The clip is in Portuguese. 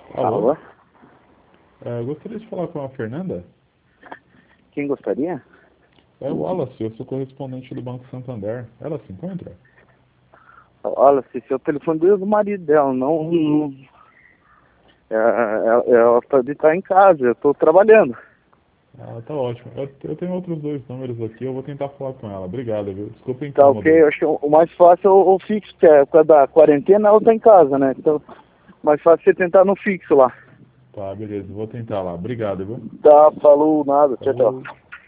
Alô? Alô? Eu gostaria de falar com a Fernanda. Quem gostaria? É o Wallace, eu sou correspondente do Banco Santander. Ela se encontra? Olha, se seu telefone é do marido dela, ela pode estar em casa, eu estou trabalhando. Ah, tá ótimo. Eu tenho outros dois números aqui, eu vou tentar falar com ela. Obrigado, viu? Desculpa o Tá incômodo ok, aí. eu acho que o mais fácil é o fixo, que é por causa da quarentena, ela está em casa, né? Então, mais fácil você tentar no fixo lá. Tá, beleza, vou tentar lá. Obrigado, viu? Tá, falou, nada, tchau, Falou. tchau.